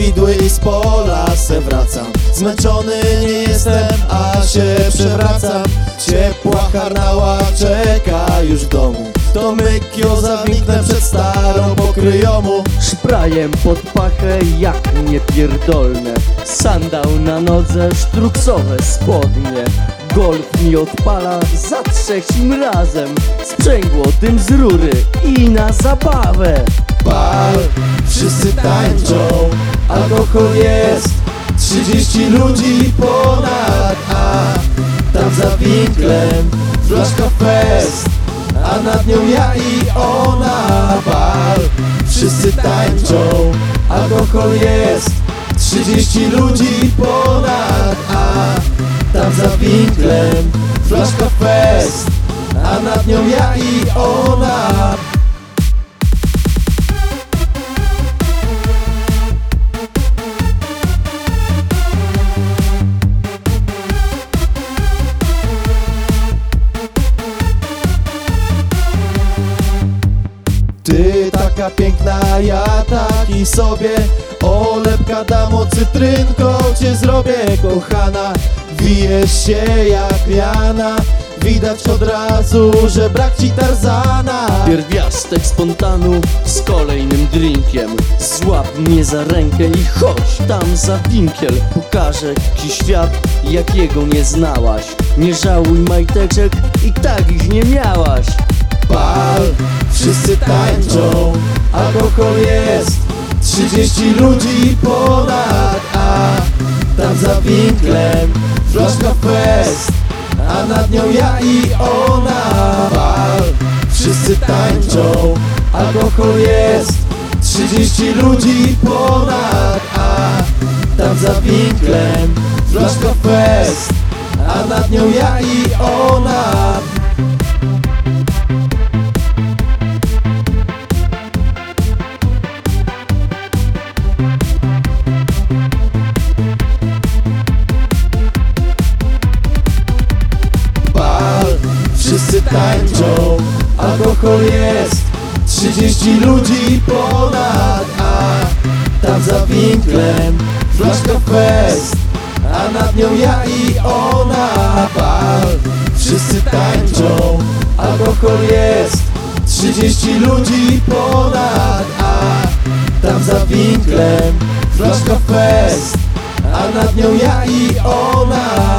widły i z pola se wracam. Zmęczony nie jestem, a się przewracam. Ciepła harnała czeka już w domu. To mykio zawiknę przed starą pokryjomu. Szprajem pod pachę jak niepierdolne. Sandał na nodze, sztruksowe spodnie. Golf mi odpala za trzecim razem. Sprzęgło dym z rury i na zabawę. Bal, wszyscy tańczą, alkohol jest, 30 ludzi ponad, a tam za winklem flaszka fest, a nad nią ja i ona. Bal, wszyscy tańczą, alkohol jest, 30 ludzi ponad, a tam za winklem flaszka fest, a nad nią ja i ona. Ty taka piękna, ja taki sobie. Olepka damo, cytrynką cię zrobię. Kochana, wijesz się jak liana. Widać od razu, że brak ci Tarzana. Pierwiastek spontanu z kolejnym drinkiem. Złap mnie za rękę i chodź tam za winkiel. Pokażę ci świat, jakiego nie znałaś. Nie żałuj majteczek, i tak ich nie miałaś. Bal, wszyscy tańczą, alkohol jest, 30 ludzi ponad, a tam za winklem flaszka fest, a nad nią ja i ona. Bal, wszyscy tańczą, alkohol jest, 30 ludzi ponad, a tam za winklem flaszka fest, a nad nią ja i ona. Wszyscy tańczą, alkohol jest, 30 ludzi ponad, a tam za winklem flaszka fest, a nad nią ja i ona. Bal, wszyscy tańczą, alkohol jest, 30 ludzi ponad, a tam za winklem flaszka fest, a nad nią ja i ona.